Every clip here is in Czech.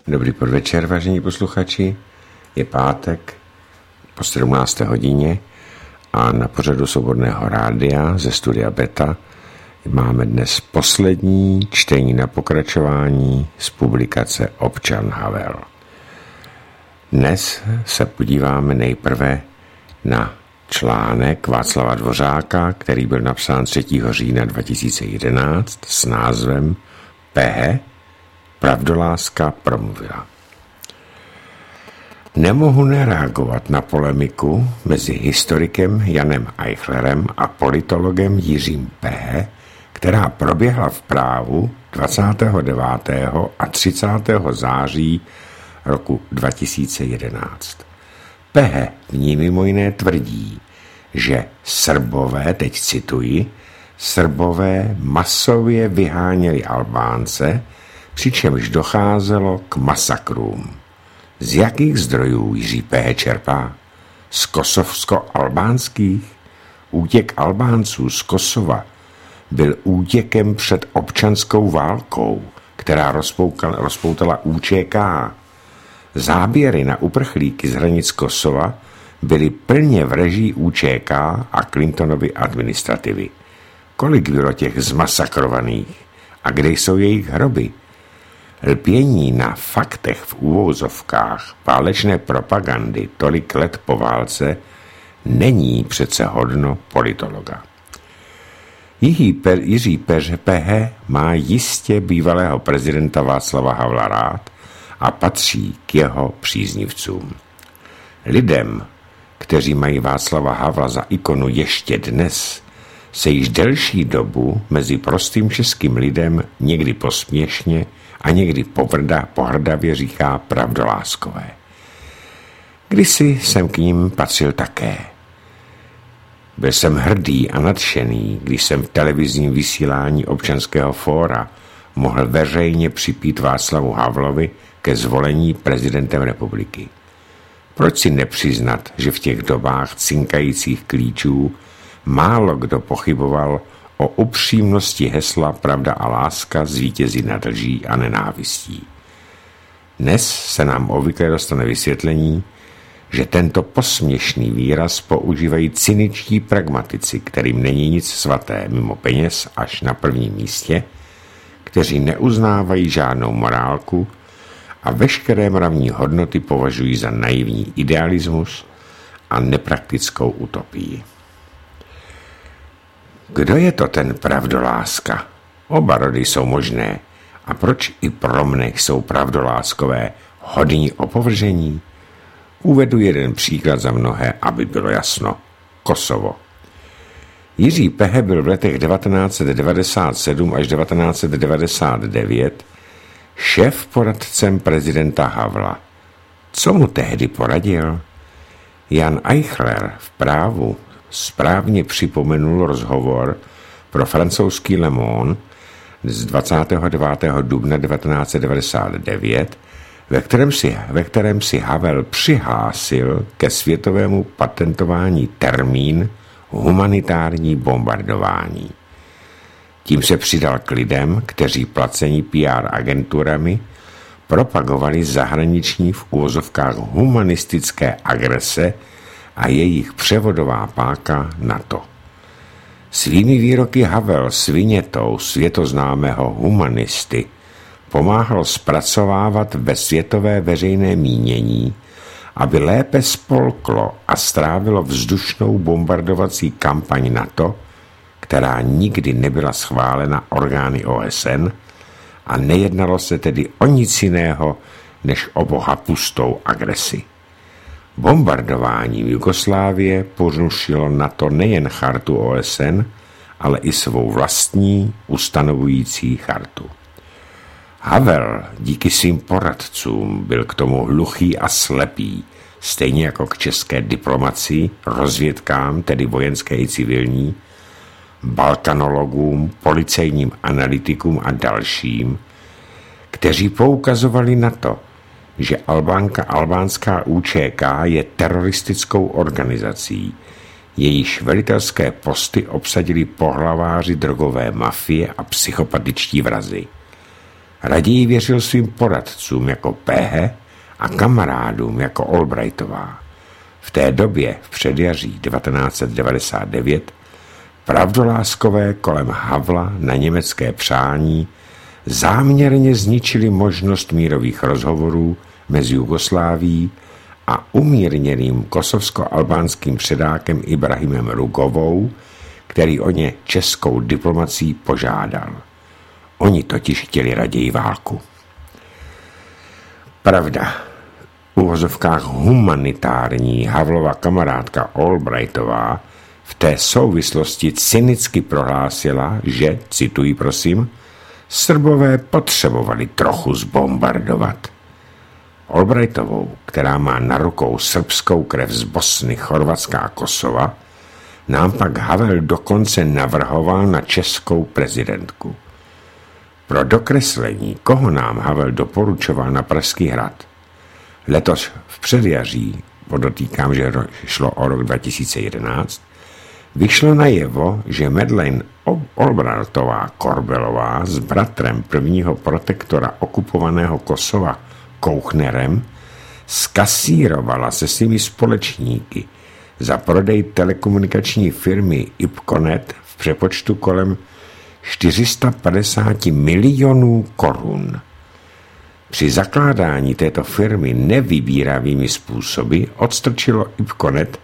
Dobrý podvečer, vážení posluchači. Je pátek po 17. hodině a na pořadu Svobodného rádia ze studia Beta máme dnes poslední čtení na pokračování z publikace Občan Havel. Dnes se podíváme nejprve na článek Václava Dvořáka, který byl napsán 3. října 2011 s názvem PH Pravdoláska promluvila. Nemohu nereagovat na polemiku mezi historikem Janem Eichlerem a politologem Jiřím Pehe, která proběhla v Právu 29. a 30. září roku 2011. Pehe v ní mimo jiné tvrdí, že Srbové, teď cituji, Srbové masově vyháněli Albánce, přičemž docházelo k masakrům. Z jakých zdrojů Jiří Pehe čerpá? Z kosovsko-albánských? Útěk Albánců z Kosova byl útěkem před občanskou válkou, která rozpoutala UČK. Záběry na uprchlíky z hranic Kosova byly plně v režii UČK a Clintonovy administrativy. Kolik bylo těch zmasakrovaných? A kde jsou jejich hroby? Lpění na faktech v uvozovkách válečné propagandy tolik let po válce není přece hodno politologa. Jiří Pehe má jistě bývalého prezidenta Václava Havla rád a patří k jeho příznivcům. Lidem, kteří mají Václava Havla za ikonu ještě dnes, se již delší dobu mezi prostým českým lidem někdy posměšně a někdy pohrdavě říká pravdoláskové. Kdysi jsem k ním patřil také. Byl jsem hrdý a nadšený, když jsem v televizním vysílání Občanského fóra mohl veřejně připít Václavu Havlovi ke zvolení prezidentem republiky. Proč si nepřiznat, že v těch dobách cinkajících klíčů málo kdo pochyboval o upřímnosti hesla Pravda a láska zvítězí nad lží a nenávistí. Dnes se nám obvykle dostane vysvětlení, že tento posměšný výraz používají cyničtí pragmatici, kterým není nic svaté mimo peněz až na prvním místě, kteří neuznávají žádnou morálku a veškeré mravní hodnoty považují za naivní idealismus a nepraktickou utopii. Kdo je to ten pravdoláska? Oba rody jsou možné. A proč i pro mne jsou pravdoláskové hodní opovržení? Uvedu jeden příklad za mnohé, aby bylo jasno. Kosovo. Jiří Pehe byl v letech 1997 až 1999 šéf poradcem prezidenta Havla. Co mu tehdy poradil? Jan Eichler v Právu správně připomenul rozhovor pro francouzský Le Monde z 29. dubna 1999, ve kterém si Havel přihlásil ke světovému patentování termín humanitární bombardování. Tím se přidal k lidem, kteří placení PR agenturami propagovali zahraniční v uvozovkách humanistické agrese a jejich převodová páka NATO. Svými výroky Havel s vinětou světoznámého humanisty pomáhal zpracovávat ve světové veřejné mínění, aby lépe spolklo a strávilo vzdušnou bombardovací kampaň NATO, která nikdy nebyla schválena orgány OSN a nejednalo se tedy o nic jiného než o bohapustou agresi. Bombardováním Jugoslávie porušilo NATO nejen chartu OSN, ale i svou vlastní ustanovující chartu. Havel díky svým poradcům byl k tomu hluchý a slepý, stejně jako k české diplomacii, rozvědkám, tedy vojenské i civilní, balkanologům, policejním analytikům a dalším, kteří poukazovali na to, že albánská UČK je teroristickou organizací, jejíž velitelské posty obsadili pohlaváři drogové mafie a psychopatičtí vrazi. Raději věřil svým poradcům jako Péhe a kamarádům jako Albrightová. V té době, v předjaří 1999, pravdoláskové kolem Havla na německé přání záměrně zničili možnost mírových rozhovorů mezi Jugoslávií a umírněným kosovsko-albánským předákem Ibrahimem Rugovou, který o ně českou diplomací požádal. Oni totiž chtěli raději válku. Pravda, v uvozovkách humanitární Havlova kamarádka Albrightová v té souvislosti cynicky prohlásila, že, cituji prosím, Srbové potřebovali trochu zbombardovat. Albrightovou, která má na rukou srbskou krev z Bosny, Chorvatska a Kosova, nám pak Havel dokonce navrhoval na českou prezidentku. Pro dokreslení, koho nám Havel doporučoval na Pražský hrad. Letos v předjaří, podotýkám, že šlo o rok 2011, vyšlo najevo, že Madeleine Albrightová Korbelová s bratrem prvního protektora okupovaného Kosova Kouchnerem skasírovala se svými společníky za prodej telekomunikační firmy Ipconet v přepočtu kolem 450 milionů korun. Při zakládání této firmy nevybíravými způsoby odstrčilo Ipconet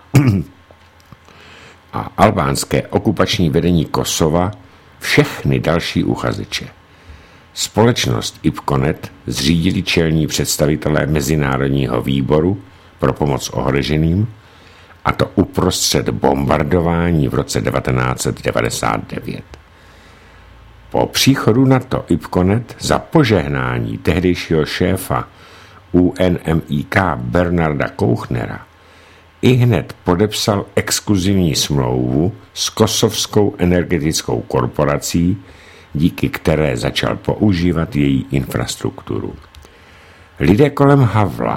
a albánské okupační vedení Kosova všechny další uchazeče. Společnost Ipconet zřídili čelní představitelé Mezinárodního výboru pro pomoc ohroženým, a to uprostřed bombardování v roce 1999. Po příchodu NATO Ipconet za požehnání tehdejšího šéfa UNMIK Bernarda Kouchnera ihned podepsal exkluzivní smlouvu s kosovskou energetickou korporací, díky které začal používat její infrastrukturu. Lidé kolem Havla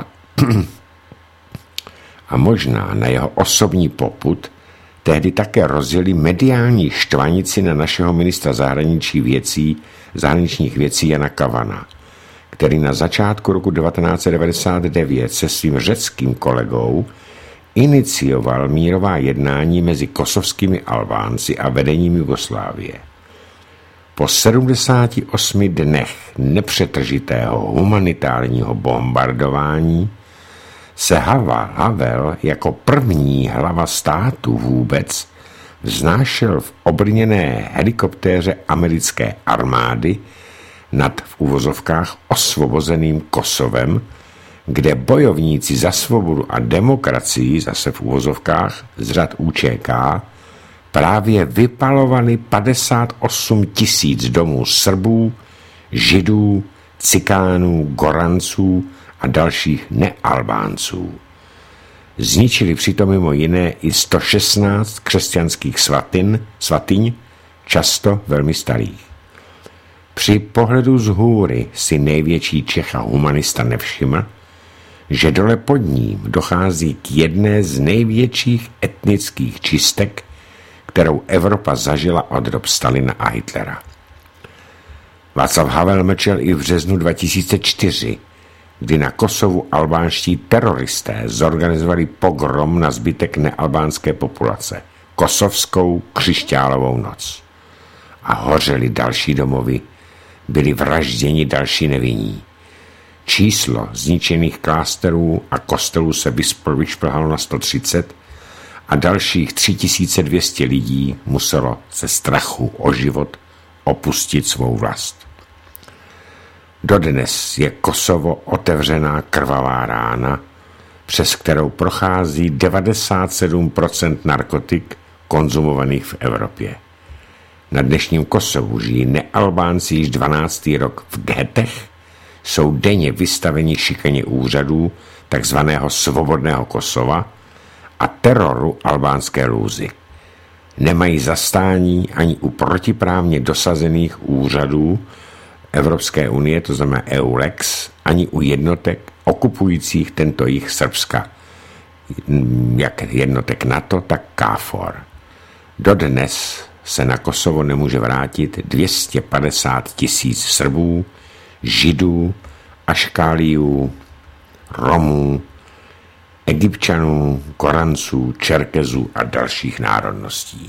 a možná na jeho osobní popud tehdy také rozjeli mediální štvanici na našeho ministra zahraničních věcí Jana Kavana, který na začátku roku 1999 se svým řeckým kolegou inicioval mírová jednání mezi kosovskými Albánci a vedením Jugoslávie. Po 78 dnech nepřetržitého humanitárního bombardování se Havel jako první hlava státu vůbec vznášel v obrněné helikoptéře americké armády nad v uvozovkách osvobozeným Kosovem, kde bojovníci za svobodu a demokracii, zase v uvozovkách z řad UČK, právě vypalovali 58 000 domů Srbů, Židů, Cikánů, Goranců a dalších nealbánců. Zničili přitom mimo jiné i 116 křesťanských svatyň, často velmi starých. Při pohledu z hůry si největší Čech a humanista nevšiml, že dole pod ním dochází k jedné z největších etnických čistek, kterou Evropa zažila od dob Stalina a Hitlera. Václav Havel mlčel i v březnu 2004, kdy na Kosovu albánští teroristé zorganizovali pogrom na zbytek nealbánské populace, kosovskou křišťálovou noc. A hořely další domovy, byli vražděni další nevinní. Číslo zničených klásterů a kostelů se vyšplhalo na 130 a dalších 3200 lidí muselo ze strachu o život opustit svou vlast. Dodnes je Kosovo otevřená krvavá rána, přes kterou prochází 97% narkotik konzumovaných v Evropě. Na dnešním Kosovu žijí nealbánci již 12. rok v ghetech, jsou denně vystaveni šikaně úřadů takzvaného svobodného Kosova a teroru albánské lůzy. Nemají zastání ani u protiprávně dosazených úřadů Evropské unie, to znamená EULEX, ani u jednotek okupujících tento jih Srbska, jak jednotek NATO, tak KFOR. Dodnes se na Kosovo nemůže vrátit 250 000 Srbů, Židů, Aškáliů, Romů, Egypťanů, Koranců, Čerkezů a dalších národností.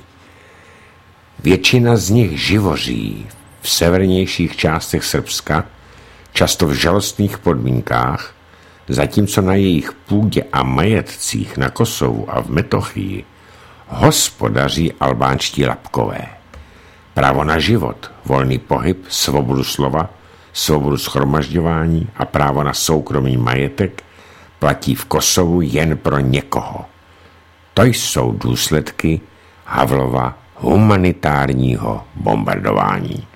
Většina z nich živoří v severnějších částech Srbska, často v žalostných podmínkách, zatímco na jejich půdě a majetcích na Kosovu a v Metochii hospodaří albánští Lapkové. Právo na život, volný pohyb, svobodu slova, svobodu shromažďování a právo na soukromý majetek platí v Kosovu jen pro někoho. To jsou důsledky Havlova humanitárního bombardování.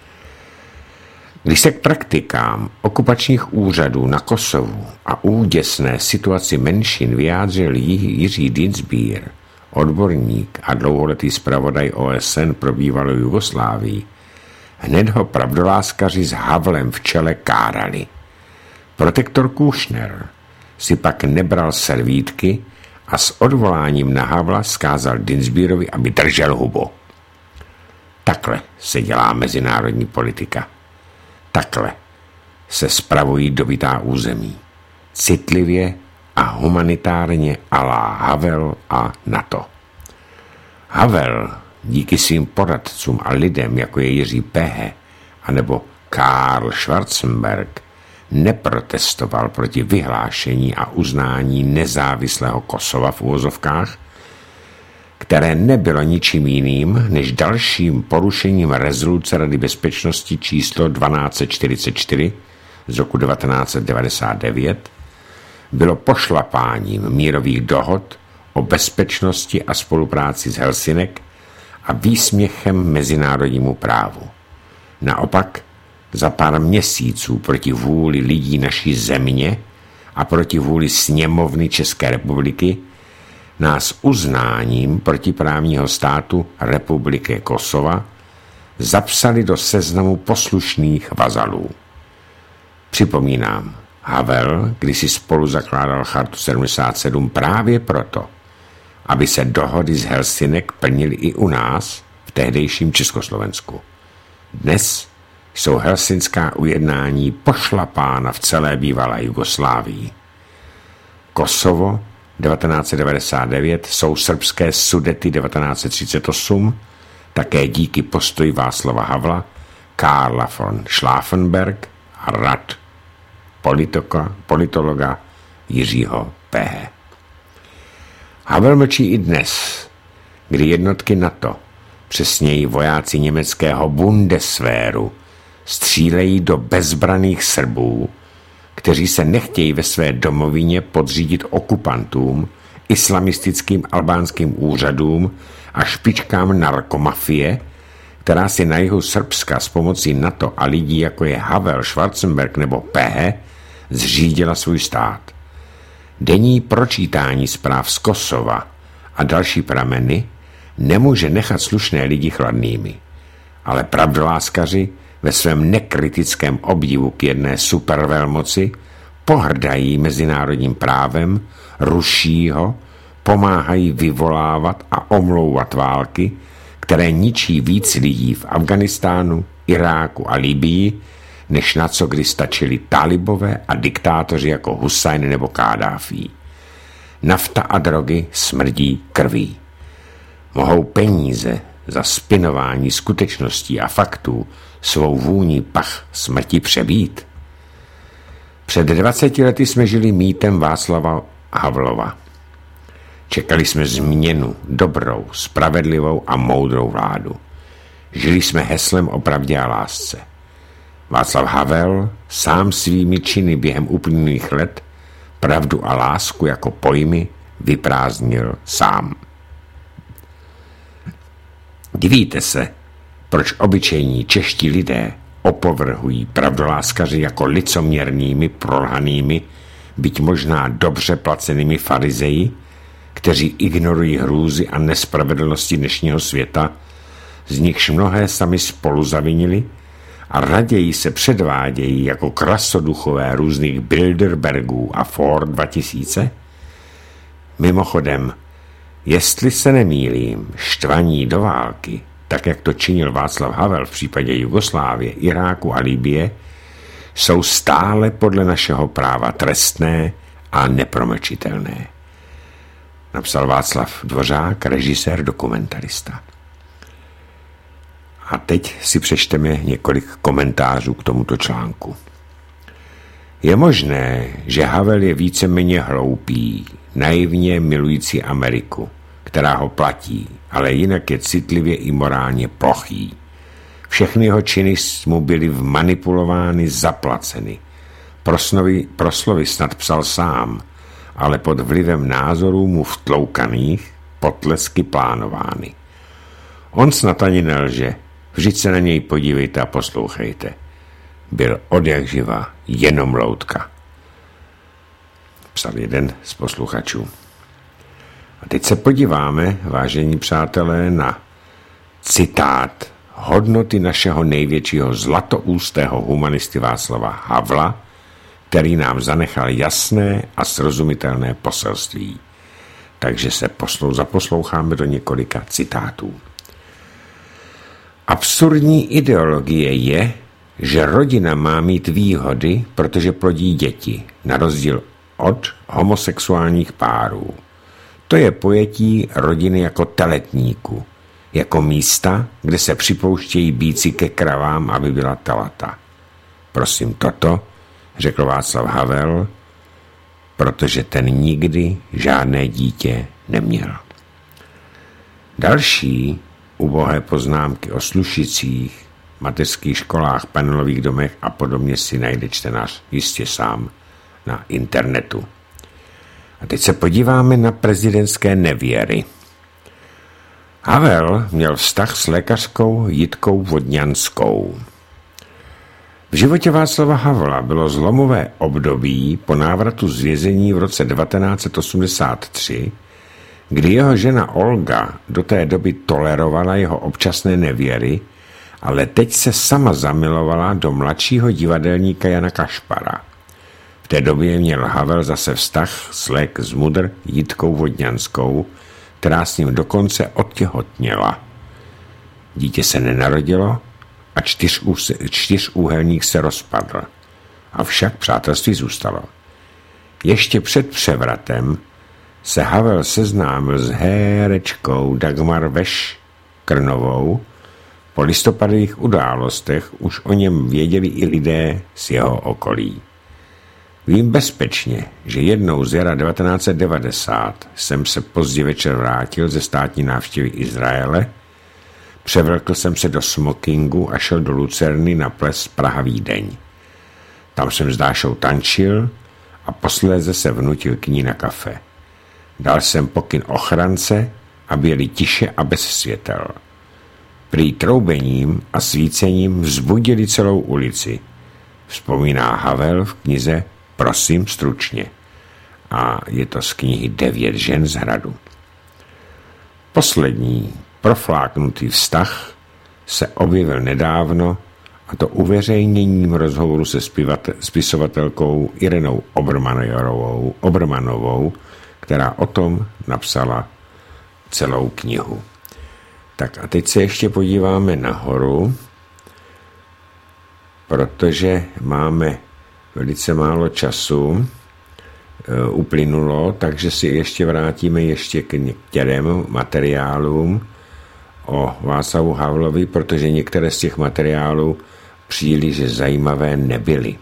Když se k praktikám okupačních úřadů na Kosovu a úděsné situaci menšin vyjádřil Jiří Dienstbier, odborník a dlouholetý zpravodaj OSN pro bývalou Jugoslávii, hned ho pravdoláskaři s Havlem v čele kárali. Protektor Kušner si pak nebral servítky a s odvoláním na Havla zkázal Dienstbierovi, aby držel hubu. Takhle se dělá mezinárodní politika. Takhle se spravují dobytá území. Citlivě a humanitárně à la Havel a NATO. Havel díky svým poradcům a lidem, jako je Jiří Pehe anebo Karl Schwarzenberg, neprotestoval proti vyhlášení a uznání nezávislého Kosova v uvozovkách, které nebylo ničím jiným než dalším porušením rezoluce Rady bezpečnosti číslo 1244 z roku 1999, bylo pošlapáním mírových dohod o bezpečnosti a spolupráci z Helsinek a výsměchem mezinárodnímu právu. Naopak, za pár měsíců proti vůli lidí naší země a proti vůli sněmovny České republiky nás uznáním protiprávního státu Republiky Kosova zapsali do seznamu poslušných vazalů. Připomínám, Havel kdysi spolu zakládal Chartu 77 právě proto, aby se dohody z Helsinek plnily i u nás v tehdejším Československu. Dnes jsou helsinská ujednání pošlapána v celé bývalé Jugoslávii. Kosovo 1999 jsou srbské Sudety 1938, také díky postoji Václava Havla, Karla von Schlafenberg a rad politologa Jiřího Pehe. Havel mlčí i dnes, kdy jednotky NATO, přesněji vojáci německého Bundeswehru, střílejí do bezbraných Srbů, kteří se nechtějí ve své domovině podřídit okupantům, islamistickým albánským úřadům a špičkám narkomafie, která si na jihu Srbska s pomocí NATO a lidí jako je Havel, Schwarzenberg nebo Pehe zřídila svůj stát. Denní pročítání zpráv z Kosova a další prameny nemůže nechat slušné lidi chladnými, ale pravdoláskaři ve svém nekritickém obdivu k jedné supervelmoci pohrdají mezinárodním právem, ruší ho, pomáhají vyvolávat a omlouvat války, které ničí víc lidí v Afghánistánu, Iráku a Libyi, než na co kdy stačili talibové a diktátoři jako Husajn nebo Kádáfí. Nafta a drogy smrdí krví. Mohou peníze za spinování skutečností a faktů svou vůní pach smrti přebít? Před 20 lety jsme žili mýtem Václava Havlova. Čekali jsme změnu, dobrou, spravedlivou a moudrou vládu. Žili jsme heslem o pravdě a lásce. Václav Havel sám svými činy během uplynulých let pravdu a lásku jako pojmy vyprázdnil sám. Divíte se, proč obyčejní čeští lidé opovrhují pravdoláskaři jako licoměrnými, prolhanými, byť možná dobře placenými farizeji, kteří ignorují hrůzy a nespravedlnosti dnešního světa, z nichž mnohé sami spolu zavinili, a raději se předvádějí jako krasoduchové různých Bilderbergů a Ford 2000? Mimochodem, jestli se nemýlím, štvaní do války, tak jak to činil Václav Havel v případě Jugoslávie, Iráku a Libye, jsou stále podle našeho práva trestné a nepromlčitelné. Napsal Václav Dvořák, režisér, dokumentarista. A teď si přečteme několik komentářů k tomuto článku. Je možné, že Havel je víceméně hloupý, naivně milující Ameriku, která ho platí, ale jinak je citlivě i morálně plochý. Všechny jeho činy mu byly vmanipulovány, zaplaceny. Proslovy snad psal sám, ale pod vlivem názorů mu vtloukaných, potlesky plánovány. On snad ani nelže, vždyť se na něj podívejte a poslouchejte. Byl odjakživa jenom loutka. Psal jeden z posluchačů. A teď se podíváme, vážení přátelé, na citát hodnoty našeho největšího zlatoústého humanisty Václava Havla, který nám zanechal jasné a srozumitelné poselství. Takže se zaposloucháme do několika citátů. Absurdní ideologie je, že rodina má mít výhody, protože plodí děti, na rozdíl od homosexuálních párů. To je pojetí rodiny jako teletníku, jako místa, kde se připouštějí býci ke kravám, aby byla telata. Prosím toto, řekl Václav Havel, protože ten nikdy žádné dítě neměl. Další ubohé poznámky o slušicích, mateřských školách, panelových domech a podobně si najde čtenář jistě sám na internetu. A teď se podíváme na prezidentské nevěry. Havel měl vztah s lékařkou Jitkou Vodňanskou. V životě Václava Havla bylo zlomové období po návratu z vězení v roce 1983, kdy jeho žena Olga do té doby tolerovala jeho občasné nevěry, ale teď se sama zamilovala do mladšího divadelníka Jana Kašpara. V té době měl Havel zase vztah s mudr Jitkou Vodňanskou, která s ním dokonce odtěhotněla. Dítě se nenarodilo a čtyřúhelník se rozpadl. Avšak přátelství zůstalo. Ještě před převratem se Havel seznámil s herečkou Dagmar Veškrnovou. Po listopadových událostech už o něm věděli i lidé z jeho okolí. Vím bezpečně, že jednou z jara 1990 jsem se pozdě večer vrátil ze státní návštěvy Izraele, převlekl jsem se do smokingu a šel do Lucerny na ples Praha-Vídeň. Tam jsem s Dášou tančil a posléze se vnutil k ní na kafe. Dal jsem pokyn ochrance, aby jeli tiše a bez světel. Prý troubením a svícením vzbudili celou ulici. Vzpomíná Havel v knize Prosím stručně. A je to z knihy 9 žen z hradu. Poslední profláknutý vztah se objevil nedávno, a to uveřejněním rozhovoru se spisovatelkou Irenou Obermanovou, která o tom napsala celou knihu. Tak a teď se ještě podíváme nahoru, protože máme velice málo času uplynulo, takže si ještě vrátíme ještě k některým materiálům o Václavu Havlovi, protože některé z těch materiálů příliš zajímavé nebyly.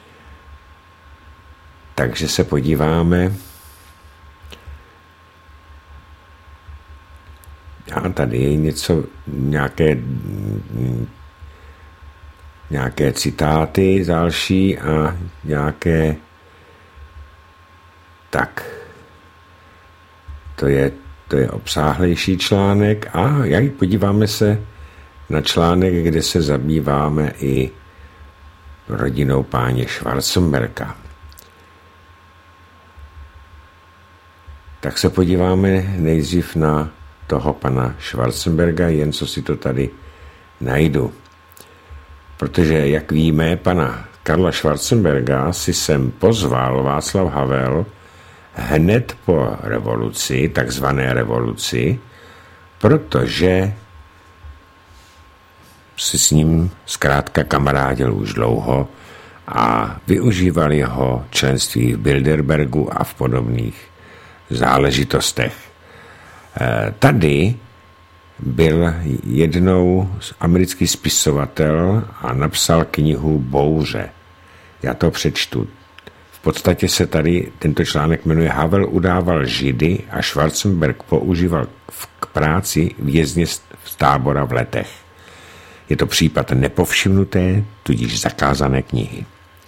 Takže se podíváme. A tady je něco, nějaké citáty další a nějaké tak. To je obsáhlejší článek a podíváme se na článek, kde se zabýváme i rodinou páně Schwarzenberga. Tak se podíváme nejdřív na toho pana Schwarzenberga, jen co si to tady najdu. Protože, jak víme, pana Karla Schwarzenberga si sem pozval Václav Havel hned po revoluci, takzvané revoluci, protože si s ním zkrátka kamarádil už dlouho a využíval jeho členství v Bilderbergu a v podobných záležitostech. Tady byl jednou americký spisovatel a napsal knihu Bouře. Já to přečtu. V podstatě se tady tento článek jmenuje Havel udával Židy a Schwarzenberg používal k práci vězně z tábora v Letech. Je to případ nepovšimnuté, tudíž zakázané knihy.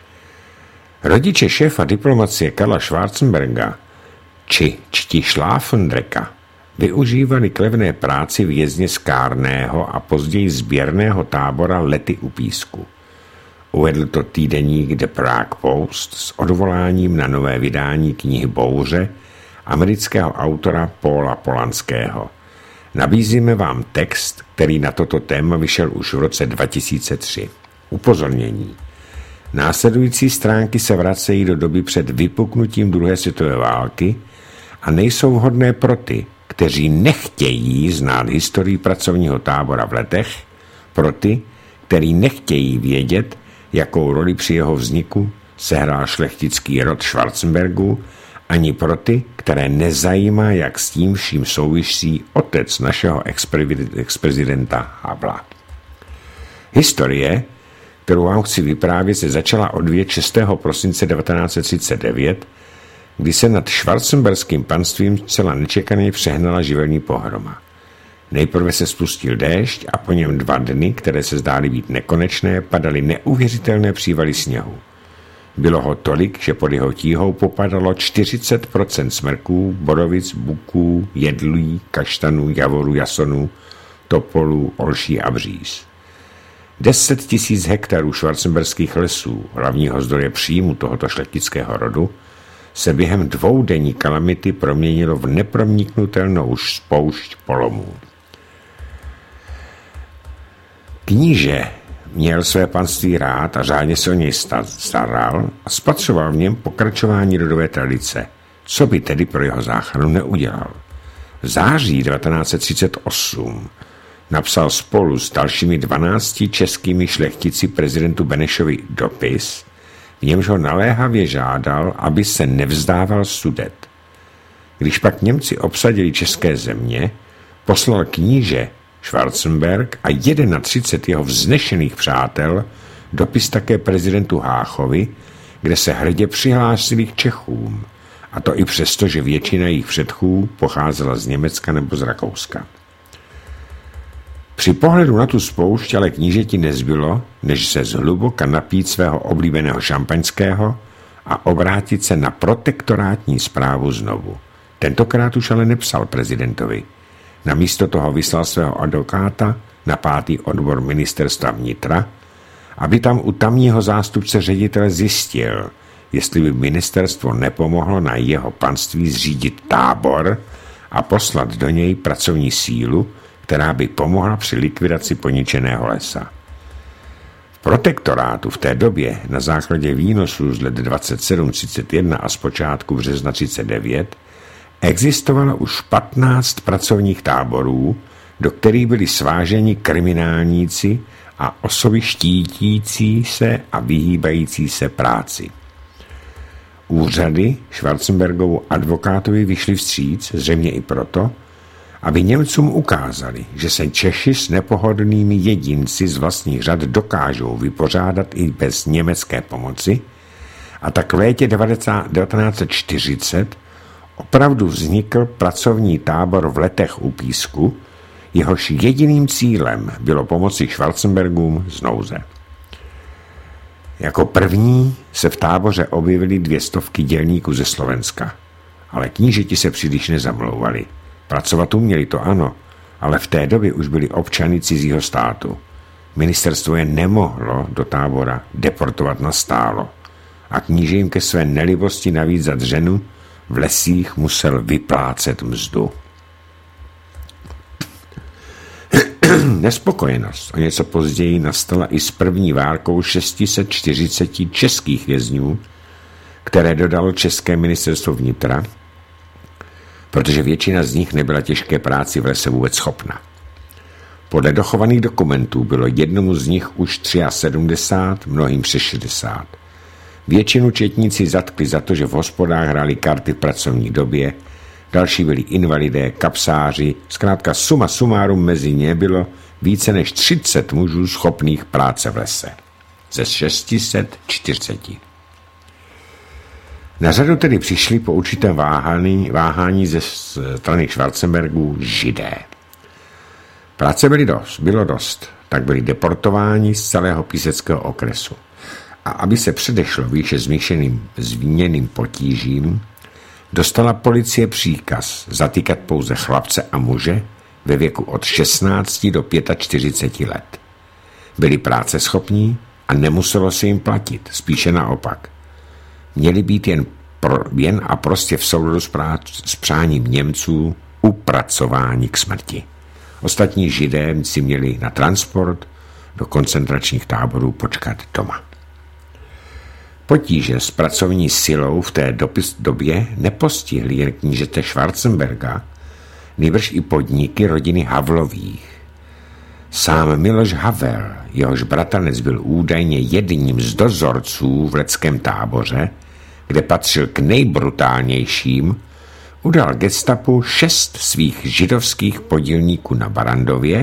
Rodiče šéfa diplomacie Karla Schwarzenberga či čti Schlafendrecka využívali k levné práci vězně z kárného a později sběrného tábora Lety u Písku. Uvedl to týdeník The Prague Post s odvoláním na nové vydání knihy Bouře amerického autora Paula Polanského. Nabízíme vám text, který na toto téma vyšel už v roce 2003. Upozornění. Následující stránky se vracejí do doby před vypuknutím druhé světové války a nejsou vhodné pro ty, kteří nechtějí znát historii pracovního tábora v Letech, pro ty, kteří nechtějí vědět, jakou roli při jeho vzniku sehrál šlechtický rod Schwarzenbergů, ani pro ty, které nezajímá, jak s tím vším souvisí otec našeho ex-prezidenta Havla. Historie, kterou vám chci vyprávět, se začala odvíjet 6. prosince 1939, kdy se nad schwarzenberským panstvím zcela nečekaně přehnala živelní pohroma. Nejprve se spustil déšť a po něm 2 dny, které se zdály být nekonečné, padaly neuvěřitelné přívaly sněhu. Bylo ho tolik, že pod jeho tíhou popadalo 40% smrků, borovic, buků, jedlí, kaštanů, javorů, jasonů, topolů, olší a bříz. 10 000 hektarů schwarzenberských lesů, hlavního zdroje příjmu tohoto šlechtického rodu, se během 2denní kalamity proměnilo v neproniknutelnou spoušť polomů. Kníže měl své panství rád a řádně se o něj staral a spatřoval v něm pokračování rodové tradice, co by tedy pro jeho záchranu neudělal. V září 1938 napsal spolu s dalšími 12 českými šlechtici prezidentu Benešovi dopis, v němž ho naléhavě žádal, aby se nevzdával Sudet. Když pak Němci obsadili české země, poslal kníže Schwarzenberg a 31 jeho vznešených přátel dopis také prezidentu Háchovi, kde se hrdě přihlásili k Čechům, a to i přesto, že většina jejich předchů pocházela z Německa nebo z Rakouska. Při pohledu na tu spoušť ale knížeti nezbylo, než se zhluboka napít svého oblíbeného šampaňského a obrátit se na protektorátní správu znovu. Tentokrát už ale nepsal prezidentovi. Namísto toho vyslal svého advokáta na 5. odbor ministerstva vnitra, aby tam u tamního zástupce ředitele zjistil, jestli by ministerstvo nepomohlo na jeho panství zřídit tábor a poslat do něj pracovní sílu, která by pomohla při likvidaci poničeného lesa. V protektorátu v té době na základě výnosů z let 27-31 a zpočátku března 39 existovalo už 15 pracovních táborů, do kterých byli sváženi kriminálníci a osoby štítící se a vyhýbající se práci. Úřady Schwarzenbergovu advokátovi vyšli vstříc, zřejmě i proto, aby Němcům ukázali, že se Češi s nepohodlnými jedinci z vlastních řad dokážou vypořádat i bez německé pomoci, a tak v létě 1940 opravdu vznikl pracovní tábor v Letech u Písku, jehož jediným cílem bylo pomoci Schwarzenbergům z nouze. Jako první se v táboře objevily 200 dělníků ze Slovenska, ale knížeti se příliš nezamlouvali. Pracovat uměli, to ano, ale v té době už byli občany cizího státu. Ministerstvo je nemohlo do tábora deportovat nastálo a kníže jim ke své nelibosti navíc za dřenu v lesích musel vyplácet mzdu. Nespokojenost o něco později nastala i s první várkou 640 českých vězňů, které dodalo České ministerstvo vnitra, protože většina z nich nebyla těžké práci v lese vůbec schopna. Podle dochovaných dokumentů bylo jednomu z nich už 73, mnohým přes 60. Většinu četníci zatkli za to, že v hospodách hráli karty v pracovní době, další byli invalidé, kapsáři, zkrátka suma sumárum mezi ně bylo více než 30 mužů schopných práce v lese. Ze 640. Na řadu tedy přišli po určitém váhání ze strany Schwarzenbergů Židé. Práce bylo dost, tak byli deportováni z celého píseckého okresu. A aby se předešlo výše zmíněným potížím, dostala policie příkaz zatýkat pouze chlapce a muže ve věku od 16 do 45 let. Byli práceschopní a nemuselo se jim platit, spíše naopak. Měli být jen a prostě v souladu s přáním Němců upracováni k smrti. Ostatní Židé si měli na transport do koncentračních táborů počkat doma. Potíže s pracovní silou v té době nepostihly jen knížete Schwarzenberga, nýbrž i podniky rodiny Havlových. Sám Miloš Havel, jehož bratranec byl údajně jedním z dozorců v leckém táboře, kde patřil k nejbrutálnějším, udal gestapu 6 svých židovských podílníků na Barandově,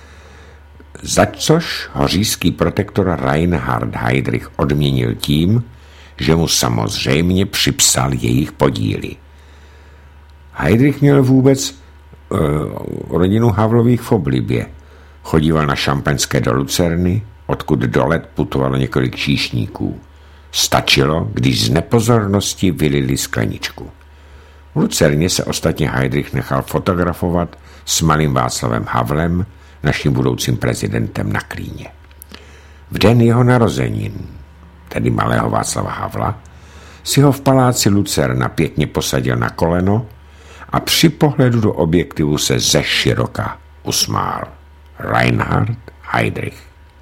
za což hoříský protektor Reinhard Heydrich odměnil tím, že mu samozřejmě připsal jejich podíly. Heydrich měl vůbec rodinu Havlových v oblibě. Chodíval na Šampaňské do Lucerny, odkud do Let putovalo několik číšníků. Stačilo, když z nepozornosti vylili skleničku. V Lucerně se ostatně Heydrich nechal fotografovat s malým Václavem Havlem, naším budoucím prezidentem na klíně. V den jeho narozenin, tedy malého Václava Havla, si ho v paláci Lucerna pěkně posadil na koleno a při pohledu do objektivu se ze široka usmál. Reinhard Heydrich.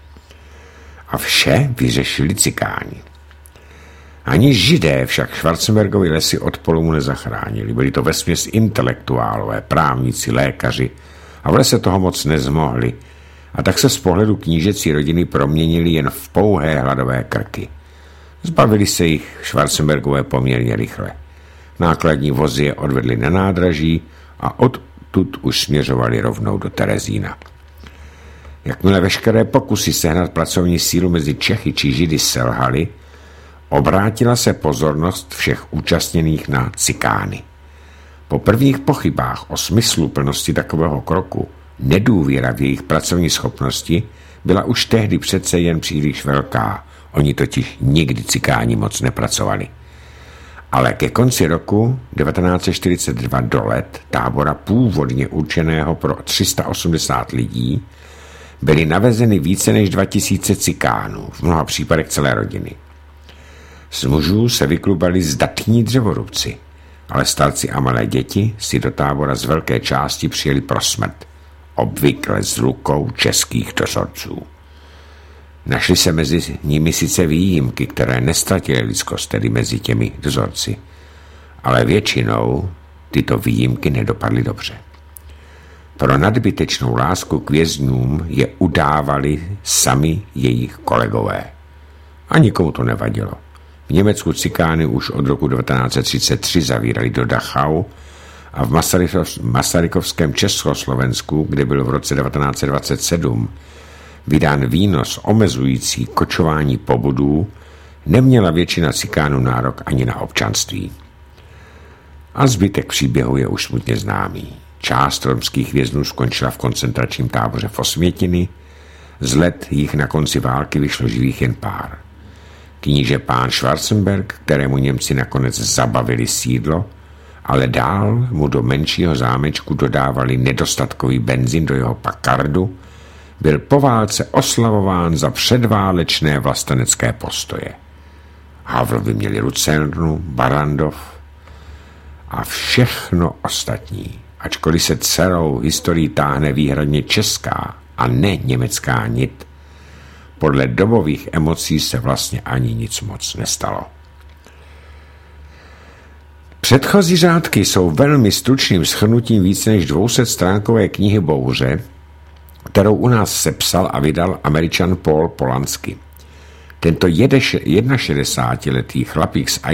A vše vyřešili cikáni. Ani Židé však Schwarzenbergovi lesy od polomu nezachránili. Byli to vesměs intelektuálové, právníci, lékaři a v lese toho moc nezmohli. A tak se z pohledu knížecí rodiny proměnili jen v pouhé hladové krky. Zbavili se jich Schwarzenbergové poměrně rychle. Nákladní vozy je odvedli na nádraží a odtud už směřovali rovnou do Terezína. Jakmile veškeré pokusy sehnat pracovní sílu mezi Čechy či Židy selhaly, obrátila se pozornost všech účastněných na cikány. Po prvních pochybách o smysluplnosti takového kroku, nedůvěra v jejich pracovní schopnosti byla už tehdy přece jen příliš velká. Oni totiž nikdy cikáni moc nepracovali. Ale ke konci roku 1942 do Let, tábora původně určeného pro 380 lidí, byly navezeny více než 2000 cikánů, v mnoha případech celé rodiny. Z mužů se vyklubali zdatní dřevorubci, ale starci a malé děti si do tábora z velké části přijeli pro smrt, obvykle s rukou českých dozorců. Našly se mezi nimi sice výjimky, které neztratily lidskost, tedy mezi těmi dozorci, ale většinou tyto výjimky nedopadly dobře. Pro nadbytečnou lásku k vězňům je udávali sami jejich kolegové. A nikomu to nevadilo. V Německu cikány už od roku 1933 zavírali do Dachau a v Masarykovském Československu, kde byl v roce 1927 vydán výnos omezující kočování pobudů, neměla většina cikánů nárok ani na občanství. A zbytek příběhu je už smutně známý. Část romských věznů skončila v koncentračním táboře v Osvětimi, z Let jich na konci války vyšlo živých jen pár. Kníže pán Schwarzenberg, kterému Němci nakonec zabavili sídlo, ale dál mu do menšího zámečku dodávali nedostatkový benzin do jeho Paccardu, byl po válce oslavován za předválečné vlastenecké postoje. Havlovi měli Lucernu, Barandov a všechno ostatní. Ačkoliv se celou historií táhne výhradně česká a ne německá nit, podle dobových emocí se vlastně ani nic moc nestalo. Předchozí řádky jsou velmi stručným shrnutím více než 200stránkové knihy Bouře, kterou u nás sepsal a vydal Američan Paul Polanski. Tento 61letý chlapík z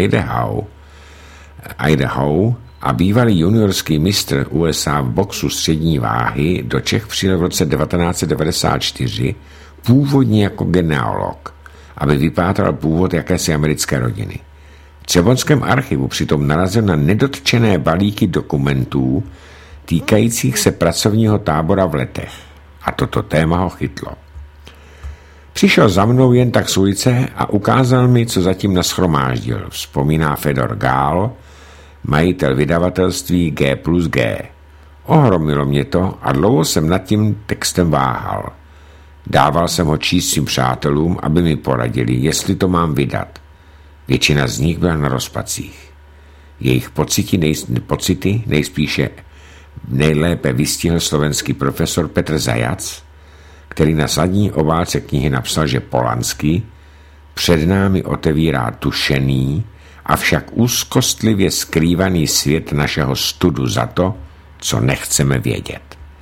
Idaho a bývalý juniorský mistr USA v boxu střední váhy do Čech přijel v roce 1994 původně jako genealog, aby vypátral původ jakési americké rodiny. V Třeboňském archivu přitom narazil na nedotčené balíky dokumentů týkajících se pracovního tábora v Letech. A toto téma ho chytlo. Přišel za mnou jen tak z ulice a ukázal mi, co zatím nashromáždil, vzpomíná Fedor Gál, majitel vydavatelství G+G. Ohromilo mě to a dlouho jsem nad tím textem váhal. Dával jsem ho číst svým přátelům, aby mi poradili, jestli to mám vydat. Většina z nich byla na rozpacích. Jejich pocity nejspíše nejlépe vystihl slovenský profesor Petr Zajac, který na zadní obálce knihy napsal, že Polanský před námi otevírá tušený, avšak úzkostlivě skrývaný svět našeho studu za to, co nechceme vědět.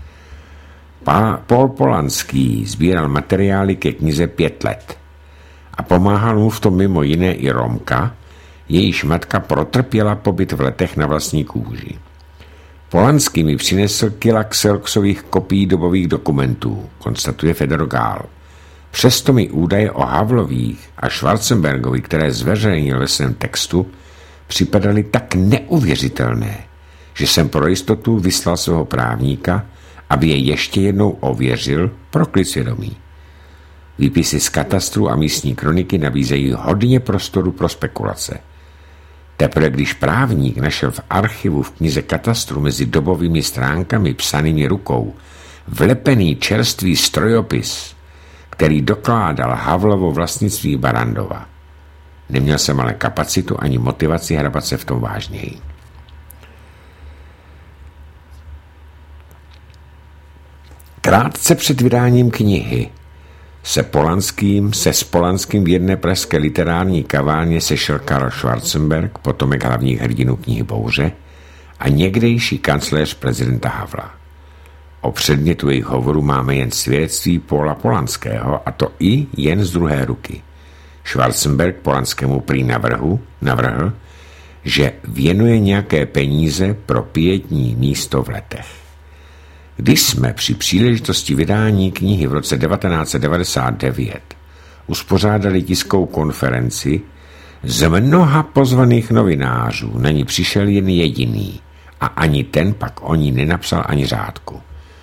Paul Polanský sbíral materiály ke knize 5 let a pomáhal mu v tom mimo jiné i Romka, jejíž matka protrpěla pobyt v Letech na vlastní kůži. Polanský mi přinesl kila xeroxových kopií dobových dokumentů, konstatuje Fedor Gál. Přesto mi údaje o Havlových a Schwarzenbergovi, které zveřejnil ve svém textu, připadaly tak neuvěřitelné, že jsem pro jistotu vyslal svého právníka, aby je ještě jednou ověřil pro klid svědomí. Výpisy z katastru a místní kroniky nabízejí hodně prostoru pro spekulace. Teprve když právník našel v archivu v knize katastru mezi dobovými stránkami psanými rukou vlepený čerstvý strojopis, který dokládal Havlovo vlastnictví Barrandova. Neměl jsem ale kapacitu ani motivaci hrabat se v tom vážněji. Krátce před vydáním knihy se s Polanským v jedné pražské literární kavárně sešel Karl Schwarzenberg, potomek hlavních hrdinů knihy Bouře, a někdejší kancléř prezidenta Havla. O předmětu jejich hovoru máme jen svědectví Paula Polanského, a to i jen z druhé ruky. Schwarzenberg Polanskému prý navrhl, že věnuje nějaké peníze pro pietní místo v Letech. Když jsme při příležitosti vydání knihy v roce 1999 uspořádali tiskovou konferenci, z mnoha pozvaných novinářů na ní přišel jen jediný a ani ten pak o ní nenapsal ani řádku.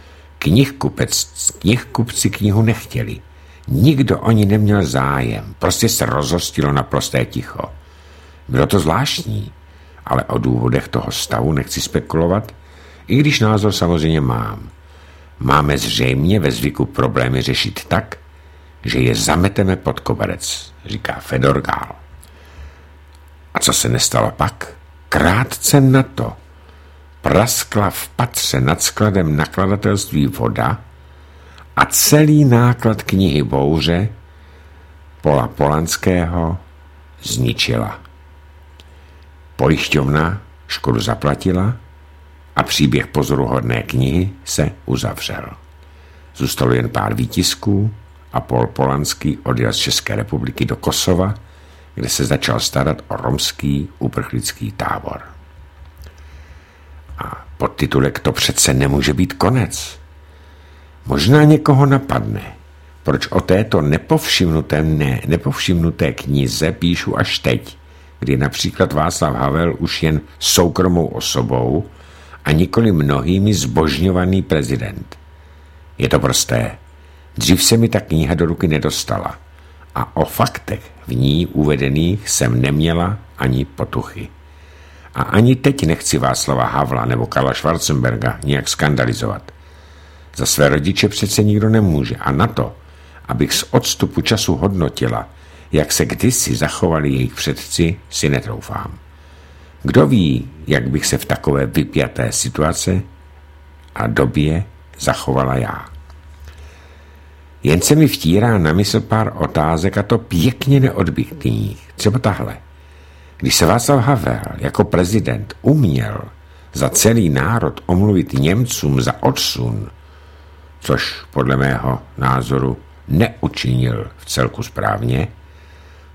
Knihkupci knihu nechtěli. Nikdo o ní neměl zájem, prostě se rozhostilo naprosté ticho. Bylo to zvláštní, ale o důvodech toho stavu nechci spekulovat, i když názor samozřejmě mám. Máme zřejmě ve zvyku problémy řešit tak, že je zameteme pod koberec, říká Fedor Gál. A co se nestalo pak? Krátce na to praskla v patře nad skladem nakladatelství Voda a celý náklad knihy Bouře Paula Polanského zničila. Pojišťovna škodu zaplatila a příběh pozoruhodné knihy se uzavřel. Zůstalo jen pár výtisků a Paul Polanský odjel z České republiky do Kosova, kde se začal starat o romský uprchlický tábor. A podtitulek To přece nemůže být konec. Možná někoho napadne, proč o této nepovšimnuté knize píšu až teď, kdy například Václav Havel už jen soukromou osobou a nikoli mnohými zbožňovaný prezident. Je to prosté. Dřív se mi ta kniha do ruky nedostala a o faktech v ní uvedených jsem neměla ani potuchy. A ani teď nechci Václava Havla nebo Karla Schwarzenberga nějak skandalizovat. Za své rodiče přece nikdo nemůže a na to, abych z odstupu času hodnotila, jak se kdysi zachovali jejich předci, si netroufám. Kdo ví, jak bych se v takové vypjaté situace a době zachovala já. Jen se mi vtírá na mysl pár otázek, a to pěkně neodbytných. Třeba tahle. Když se Václav Havel jako prezident uměl za celý národ omluvit Němcům za odsun, což podle mého názoru neučinil v celku správně,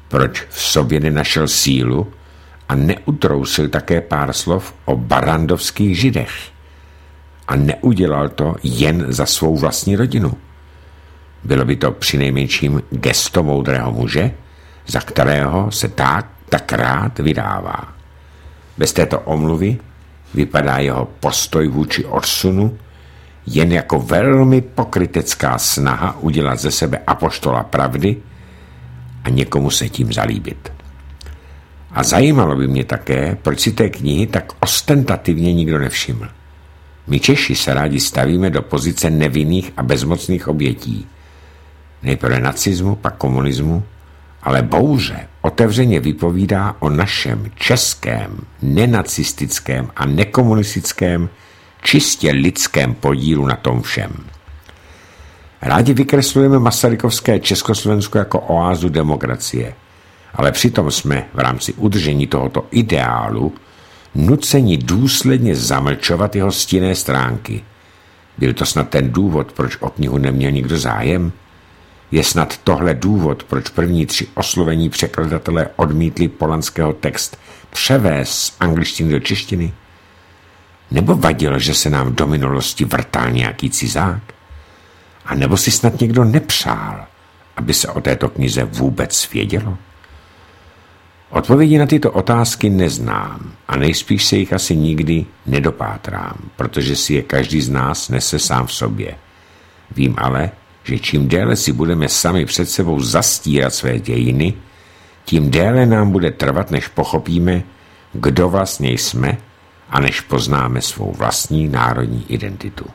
proč v sobě nenašel sílu a neutrousil také pár slov o barandovských židech. A neudělal to jen za svou vlastní rodinu. Bylo by to přinejmenším gesto moudrého muže, za kterého se tak rád vydává. Bez této omluvy vypadá jeho postoj vůči Orsunu jen jako velmi pokrytecká snaha udělat ze sebe apoštola pravdy a někomu se tím zalíbit. A zajímalo by mě také, proč si té knihy tak ostentativně nikdo nevšiml. My Češi se rádi stavíme do pozice nevinných a bezmocných obětí. Nejprve nacismu, pak komunismu, ale bouře otevřeně vypovídá o našem českém, nenacistickém a nekomunistickém, čistě lidském podílu na tom všem. Rádi vykreslujeme masarykovské Československo jako oázu demokracie, ale přitom jsme v rámci udržení tohoto ideálu nuceni důsledně zamlčovat jeho stinné stránky. Byl to snad ten důvod, proč o knihu neměl nikdo zájem? Je snad tohle důvod, proč první 3 oslovení překladatelé odmítli Polanského text převést z angličtiny do češtiny? Nebo vadilo, že se nám do minulosti vrtal nějaký cizák? A nebo si snad někdo nepřál, aby se o této knize vůbec vědělo? Odpovědi na tyto otázky neznám a nejspíš se jich asi nikdy nedopátrám, protože si je každý z nás nese sám v sobě. Vím ale, že čím déle si budeme sami před sebou zastírat své dějiny, tím déle nám bude trvat, než pochopíme, kdo vlastně jsme a než poznáme svou vlastní národní identitu.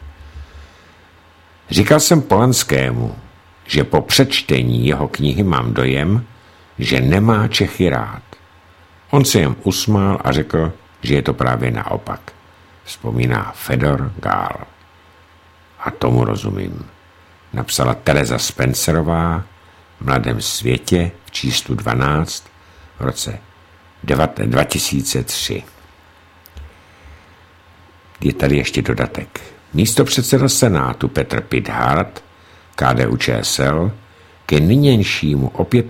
Říkal jsem Polanskému, že po přečtení jeho knihy mám dojem, že nemá Čechy rád. On se jen usmál a řekl, že je to právě naopak. Vzpomíná Fedor Gál. A tomu rozumím. Napsala Tereza Spencerová v Mladém světě v číslu 12 v roce 2003. Je tady ještě dodatek. Místopředseda Senátu Petr Pithart, KDU-ČSL, ke nynějšímu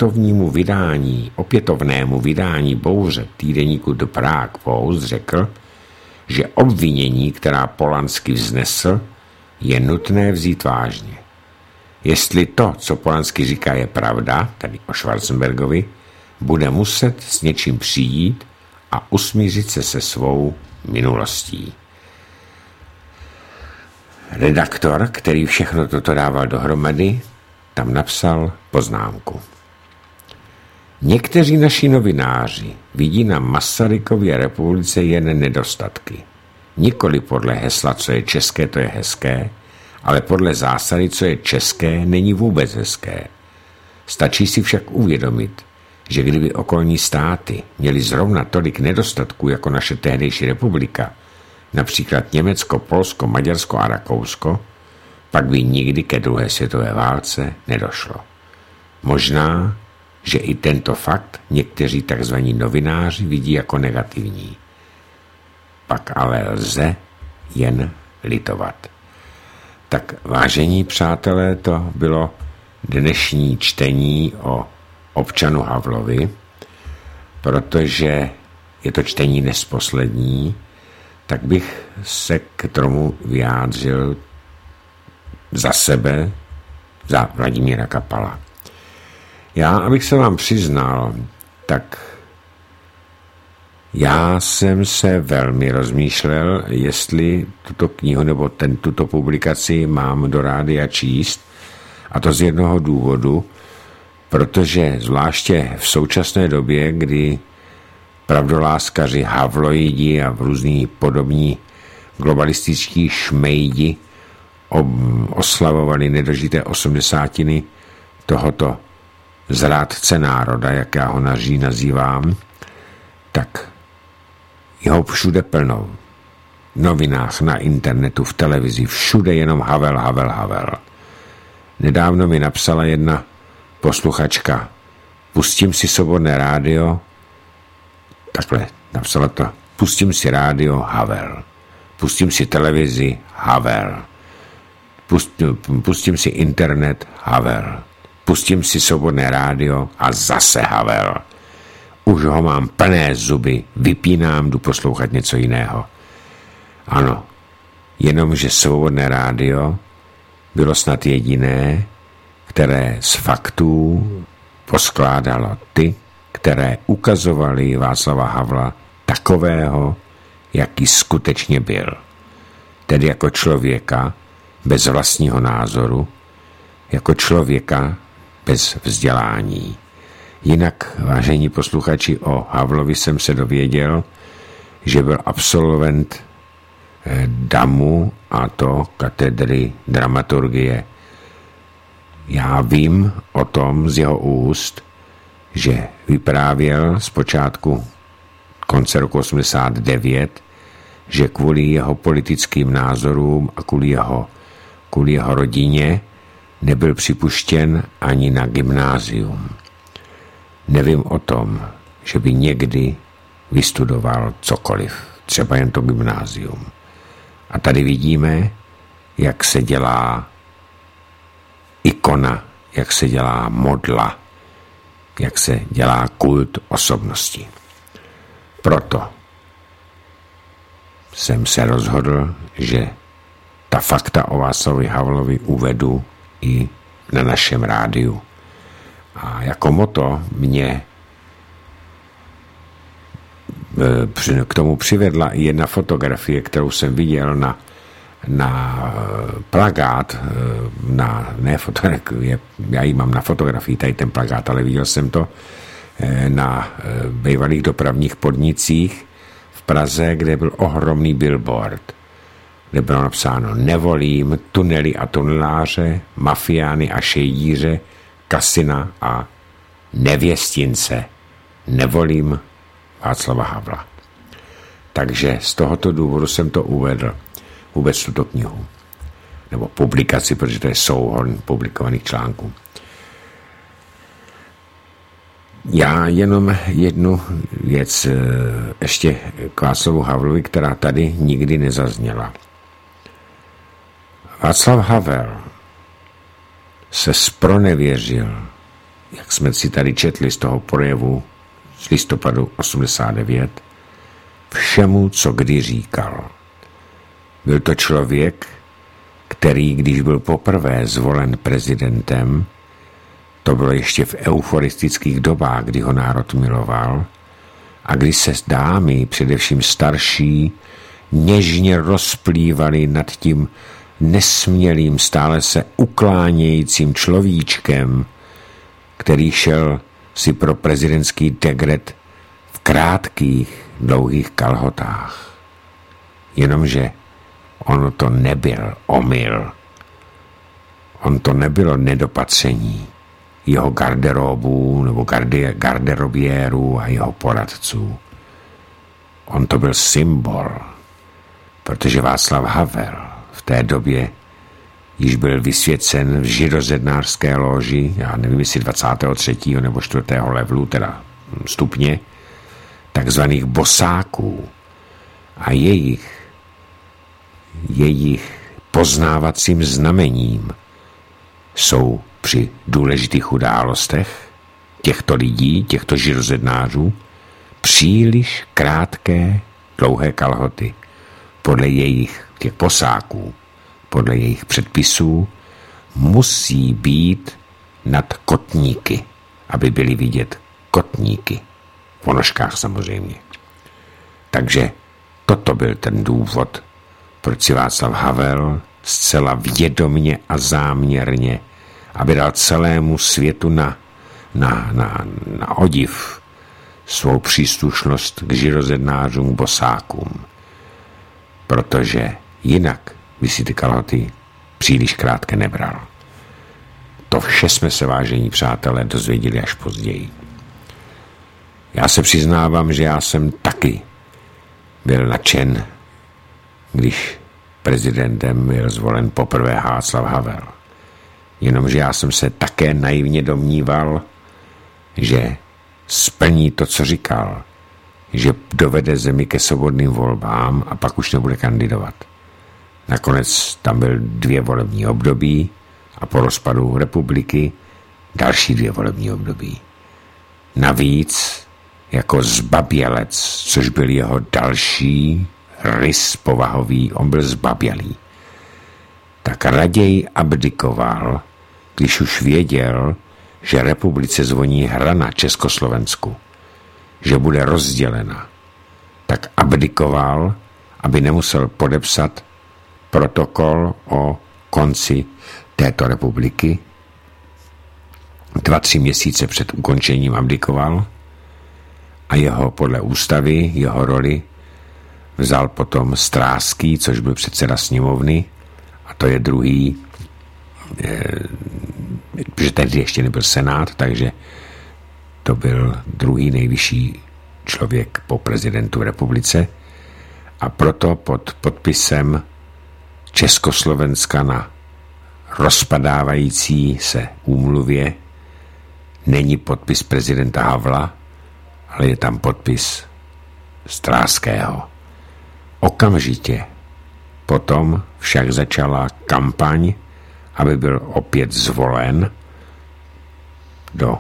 opětovnému vydání bouře týdeníku The Prague Post řekl, že obvinění, která Polanský vznesl, je nutné vzít vážně. Jestli to, co Polanský říká, je pravda, tedy o Schwarzenbergovi, bude muset s něčím přijít a usmířit se svou minulostí. Redaktor, který všechno toto dával dohromady, tam napsal poznámku. Někteří naši novináři vidí na Masarykově republice jen nedostatky. Nikoli podle hesla, co je české, to je hezké, ale podle zásady, co je české, není vůbec hezké. Stačí si však uvědomit, že kdyby okolní státy měly zrovna tolik nedostatků jako naše tehdejší republika, například Německo, Polsko, Maďarsko a Rakousko, pak by nikdy ke druhé světové válce nedošlo. Možná, že i tento fakt někteří tzv. Novináři vidí jako negativní. Pak ale lze jen litovat. Tak vážení přátelé, to bylo dnešní čtení o občanu Havlovi, protože je to čtení nesposlední, tak bych se k tomu vyjádřil za sebe, za Vladimíra Kapala. Já, abych se vám přiznal, tak já jsem se velmi rozmýšlel, jestli tuto knihu nebo tuto publikaci mám do rádia číst, a to z jednoho důvodu, protože zvláště v současné době, kdy pravdoláskaři, havloidi a různí podobní globalističtí šmejdi oslavovali nedožité 80. tohoto zrádce národa, jak já ho nazývám, tak jeho všude plno. V novinách, na internetu, v televizi, všude jenom Havel, Havel, Havel. Nedávno mi napsala jedna posluchačka, pustím si svobodné rádio, takhle napsala to, pustím si rádio, Havel. Pustím si televizi, Havel. Pustím si internet, Havel. pustím si Svobodné rádio a zase Havel. Už ho mám plné zuby, vypínám, jdu poslouchat něco jiného. Ano, jenomže Svobodné rádio bylo snad jediné, které z faktů poskládalo ty, které ukazovali Václava Havla takového, jaký skutečně byl. Tedy jako člověka bez vlastního názoru, jako člověka bez vzdělání. Jinak, vážení posluchači, o Havlovi jsem se dověděl, že byl absolvent DAMu, a to katedry dramaturgie. Já vím o tom z jeho úst, že vyprávěl zpočátku konce roku 89, že kvůli jeho politickým názorům a kvůli jeho rodině nebyl připuštěn ani na gymnázium. Nevím o tom, že by někdy vystudoval cokoliv, třeba jen to gymnázium. A tady vidíme, jak se dělá ikona, jak se dělá modla, jak se dělá kult osobnosti. Proto jsem se rozhodl, že ta fakta o Václavu Havlovi uvedu i na našem rádiu. A jako moto mě k tomu přivedla i jedna fotografie, kterou jsem viděl na plakát, ne fotografie, já ji mám na fotografii, tady ten plakát, ale viděl jsem to na bývalých dopravních podnicích v Praze, kde byl ohromný billboard, kde bylo napsáno: nevolím tunely a tuneláře, mafiány a šejdíře, kasina a nevěstince. Nevolím Václava Havla. Takže z tohoto důvodu jsem to uvedl vůbec tuto knihu. Nebo publikaci, protože to je souhrn publikovaných článků. Já jenom jednu věc ještě k Václavu Havlovi, která tady nikdy nezazněla. Václav Havel se zpronevěřil, jak jsme si tady četli z toho projevu z listopadu 89, všemu, co kdy říkal. Byl to člověk, který, když byl poprvé zvolen prezidentem, to bylo ještě v euforistických dobách, kdy ho národ miloval, a kdy se dámy, především starší, něžně rozplývaly nad tím nesmělým, stále se uklánějícím človíčkem, který šel si pro prezidentský degret v krátkých, dlouhých kalhotách. Jenomže ono to nebyl omyl. On to nebylo nedopatření jeho garderobů nebo garderobiérů a jeho poradců. On to byl symbol, protože Václav Havel v té době již byl vysvěcen v židozednářské loži, já nevím, jestli 23. nebo 4. levelu, teda stupně, takzvaných bosáků, a jejich poznávacím znamením jsou při důležitých událostech těchto lidí, těchto židozednářů, příliš krátké, dlouhé kalhoty. Podle těch posáků, podle jejich předpisů, musí být nad kotníky, aby byly vidět kotníky. V ponožkách samozřejmě. Takže toto byl ten důvod, proč si Václav Havel zcela vědomně a záměrně, aby dal celému světu na odiv svou příslušnost k židozednářům, bosákům. Protože jinak by si ty kalhoty příliš krátké nebral. To vše jsme se, vážení přátelé, dozvěděli až později. Já se přiznávám, že já jsem taky byl nadšen, když prezidentem byl zvolen poprvé Václav Havel. Jenomže já jsem se také naivně domníval, že splní to, co říkal, že dovede zemi ke svobodným volbám a pak už nebude kandidovat. Nakonec tam byl 2 volební období a po rozpadu republiky další 2 volební období. Navíc jako zbabělec, což byl jeho další rys povahový, on byl zbabělý, tak raději abdikoval, když už věděl, že republice zvoní hra na Československu, že bude rozdělena, tak abdikoval, aby nemusel podepsat protokol o konci této republiky. 2-3 měsíce před ukončením abdikoval a podle ústavy jeho roli vzal potom Stráský, což byl předseda sněmovny, a to je druhý, protože tehdy ještě nebyl senát, takže to byl druhý nejvyšší člověk po prezidentu republice, a proto pod podpisem Československa na rozpadávající se úmluvě není podpis prezidenta Havla, ale je tam podpis Stráského. Okamžitě potom však začala kampaň, aby byl opět zvolen do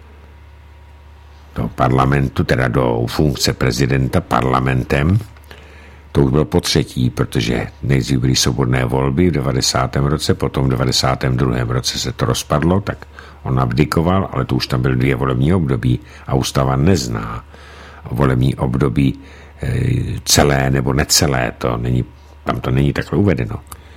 parlamentu, teda do funkce prezidenta parlamentem. To už bylo potřetí, protože nejdřív byly svobodné volby v 90. roce, potom v 92. roce se to rozpadlo, tak on abdikoval, ale to už tam byly 2 volební období a ústava nezná volební období celé nebo necelé, tam to není takhle uvedeno.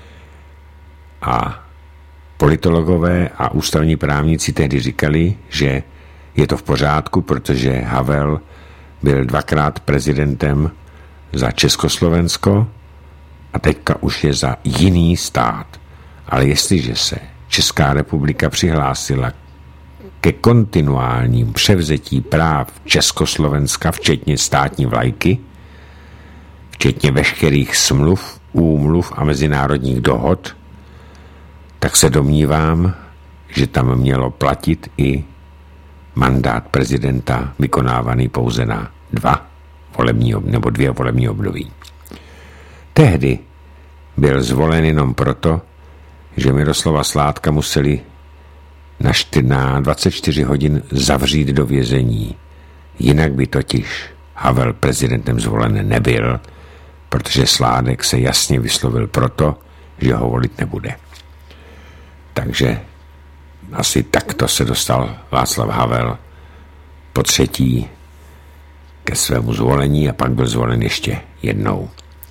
A politologové a ústavní právníci tehdy říkali, že je to v pořádku, protože Havel byl 2krát prezidentem za Československo a teďka už je za jiný stát. Ale jestliže se Česká republika přihlásila ke kontinuálním převzetí práv Československa, včetně státní vlajky, včetně veškerých smluv, úmluv a mezinárodních dohod, tak se domnívám, že tam mělo platit i mandát prezidenta vykonávaný pouze na 2 volební období. Tehdy byl zvolen jenom proto, že Miroslava Sládka museli na 24 hodin zavřít do vězení. Jinak by totiž Havel prezidentem zvolen nebyl, protože Sládek se jasně vyslovil proto, že ho volit nebude. Takže asi takto se dostal Václav Havel po třetí ke svému zvolení a pak byl zvolen ještě jednou.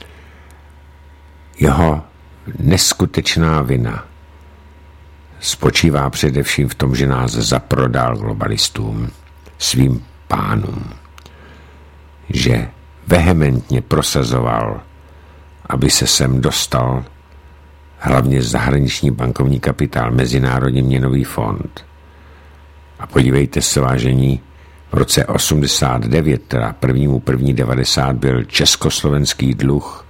Jeho neskutečná vina spočívá především v tom, že nás zaprodal globalistům, svým pánům, že vehementně prosazoval, aby se sem dostal hlavně zahraniční bankovní kapitál, Mezinárodní měnový fond. A podívejte se, vážení, v roce 89, teda 1.1.90, byl československý dluh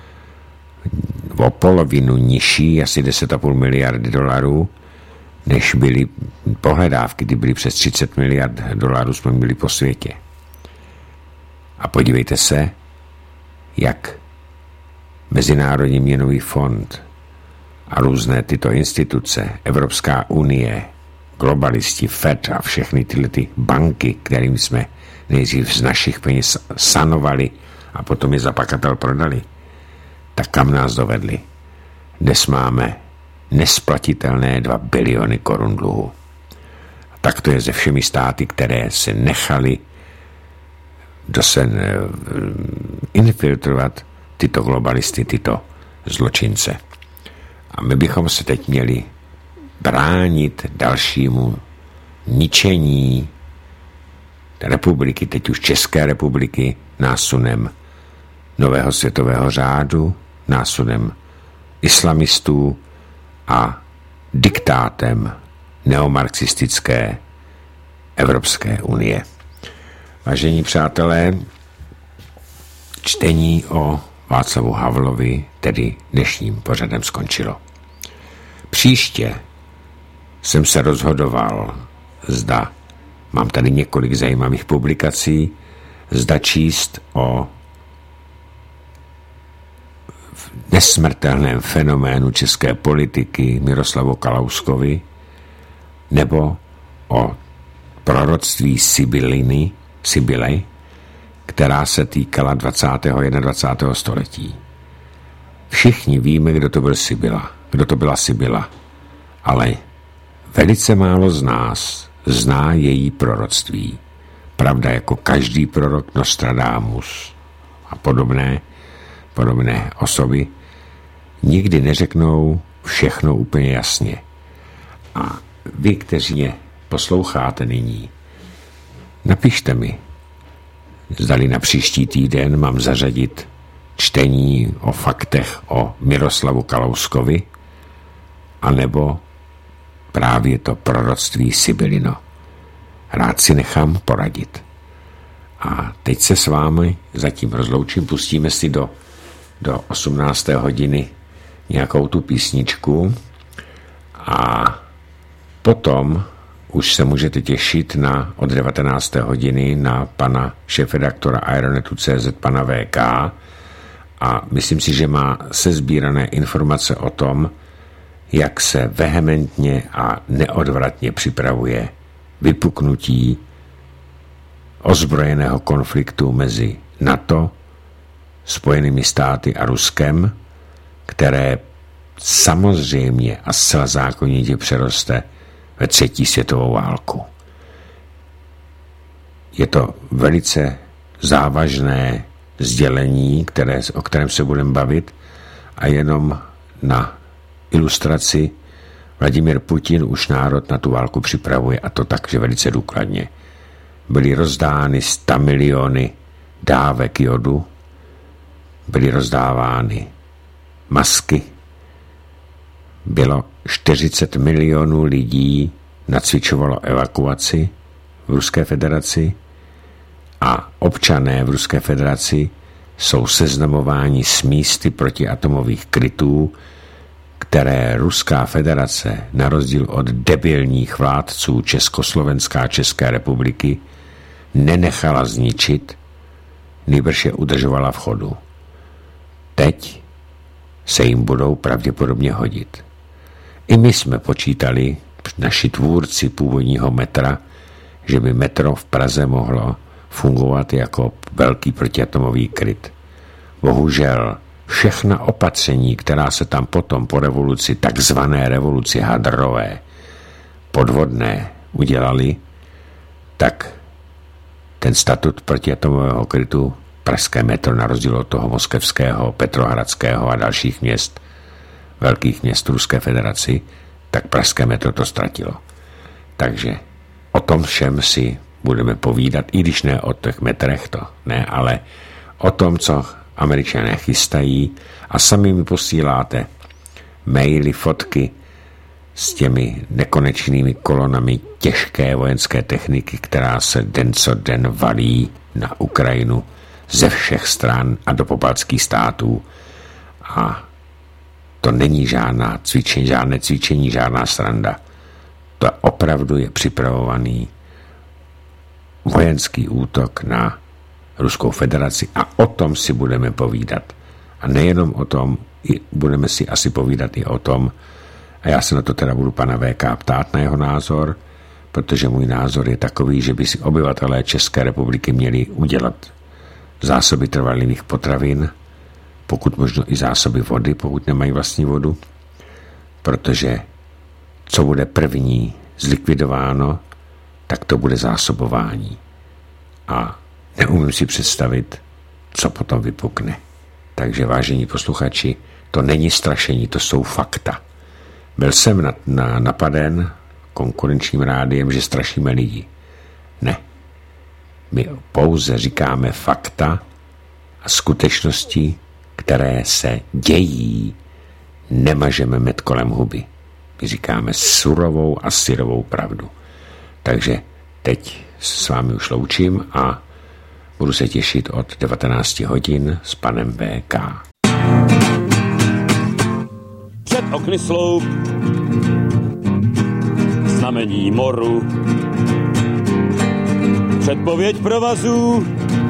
o polovinu nižší, asi 10,5 miliardy dolarů, než byly pohledávky, kdy byly přes 30 miliard dolarů jsme byli po světě. A podívejte se, jak Mezinárodní měnový fond a různé tyto instituce, Evropská unie, globalisti, FED a všechny tyhle ty banky, kterým jsme nejdřív z našich peněz sanovali a potom je za pakatel prodali, tak kam nás dovedli? Dnes máme nesplatitelné 2 biliony korun dluhu. A tak to je se všemi státy, které se nechali infiltrovat tyto globalisty, tyto zločince. A my bychom se teď měli bránit dalšímu ničení republiky, teď už České republiky, násunem nového světového řádu, násunem islamistů a diktátem neomarxistické Evropské unie. Vážení přátelé, čtení o Václavu Havlovi tedy dnešním pořadem skončilo. Příště jsem se rozhodoval, zda, mám tady několik zajímavých publikací, zda číst o nesmrtelném fenoménu české politiky Miroslavu Kalouskovi nebo o proroctví Sibily, která se týkala 20. a 21. století. Všichni víme, kdo to byla Sibyla, ale velice málo z nás zná její proroctví. Pravda, jako každý prorok Nostradamus a podobné osoby nikdy neřeknou všechno úplně jasně. A vy, kteří mě posloucháte nyní, napište mi, zdali na příští týden mám zařadit čtení o faktech o Miroslavu Kalouskovi, anebo právě to proroctví Sibylino. Rád si nechám poradit. A teď se s vámi zatím rozloučím, pustíme si do 18. hodiny nějakou tu písničku a potom už se můžete těšit od 19. hodiny na pana šéfredaktora Aeronetu.cz, pana VK, a myslím si, že má sesbírané informace o tom, jak se vehementně a neodvratně připravuje vypuknutí ozbrojeného konfliktu mezi NATO, Spojenými státy a Ruskem, které samozřejmě a zcela zákonitě přeroste ve 3. světovou válku. Je to velice závažné sdělení, o kterém se budeme bavit, a jenom na ilustraci: Vladimír Putin už národ na tu válku připravuje, a to takže velice důkladně. Byly rozdány 100 miliony dávek jodu, byly rozdávány masky, bylo 40 milionů lidí nacvičovalo evakuaci v Ruské federaci a občané v Ruské federaci jsou seznamováni s místy protiatomových krytů, které Ruská federace na rozdíl od debilních vládců Československá a České republiky nenechala zničit, nýbrž je udržovala v chodu. Teď se jim budou pravděpodobně hodit. I my jsme počítali, naši tvůrci původního metra, že by metro v Praze mohlo fungovat jako velký protiatomový kryt. Bohužel všechna opatření, která se tam potom po revoluci, takzvané revoluci hadrové, podvodné, udělali, tak ten statut protiatomového krytu pražské metro, na rozdíl od toho moskevského, petrohradského a dalších měst, velkých měst Ruské federaci, tak pražské metro to ztratilo. Takže o tom všem si budeme povídat, i když ne o těch metrech, to ne, ale o tom, co Američané chystají, a sami mi posíláte maily, fotky s těmi nekonečnými kolonami těžké vojenské techniky, která se den co den valí na Ukrajinu ze všech stran a do pobaltských států. A to není žádné cvičení, žádná sranda. To opravdu je připravovaný vojenský útok na Ruskou federaci, a o tom si budeme povídat. A nejenom o tom, budeme si asi povídat i o tom, a já se na to teda budu pana VK ptát na jeho názor, protože můj názor je takový, že by si obyvatelé České republiky měli udělat zásoby trvalých potravin, pokud možno i zásoby vody, pokud nemají vlastní vodu, protože co bude první zlikvidováno, tak to bude zásobování. A neumím si představit, co potom vypukne. Takže, vážení posluchači, to není strašení, to jsou fakta. Byl jsem napaden konkurenčním rádiem, že strašíme lidi. Ne. My pouze říkáme fakta a skutečnosti, které se dějí. Nemažeme med kolem huby. My říkáme surovou a syrovou pravdu. Takže teď s vámi už loučím a budu se těšit od 19 hodin s panem VK. Před okny sloup, znamení moru, předpověď provazů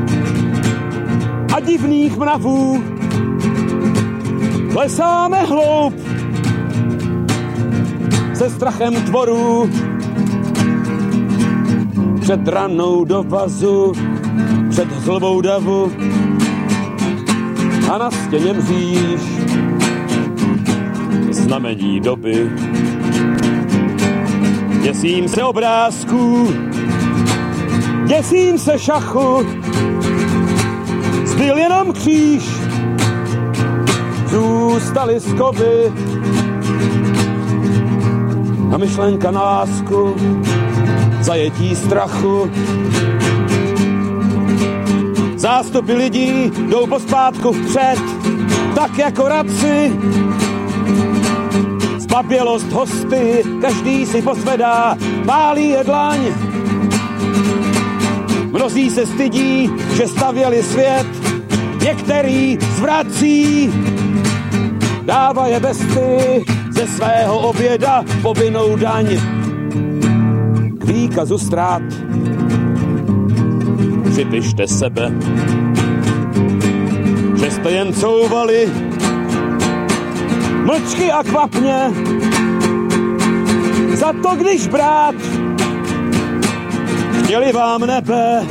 a divných mravů. Klesáme hloub se strachem tvorů, před ranou do vazu, před zlobou davu a na stěně mříž znamení doby. Děsím se obrázků, děsím se šachu, zbyl jenom kříž, zůstaly skovy a myšlenka na lásku, zajetí strachu. Zástupy lidí jdou pospátku vpřed, tak jako radci. Zbabělost hosty, každý si posvedá, pálí je dlaň. Mnozí se stydí, že stavěli svět, některý zvrací. Dává je besty ze svého oběda povinnou daň. K výkazu ztrát připište sebe, že jste jen couvali mlčky a kvapně. Za to, když brát chtěli vám nebe,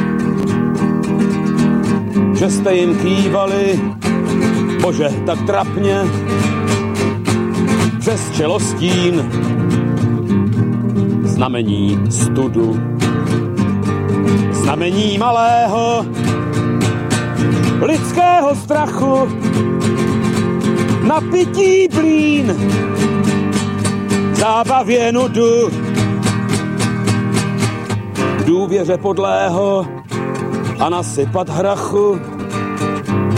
že jste jim kývali, bože, tak trapně, přes čelostín znamení studu, znamení malého lidského strachu, napití blín, zábavě nudu, k důvěře podlého a nasypat hrachu,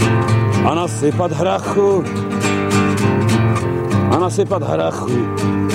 a nasypat hrachu, a nasypat hrachu.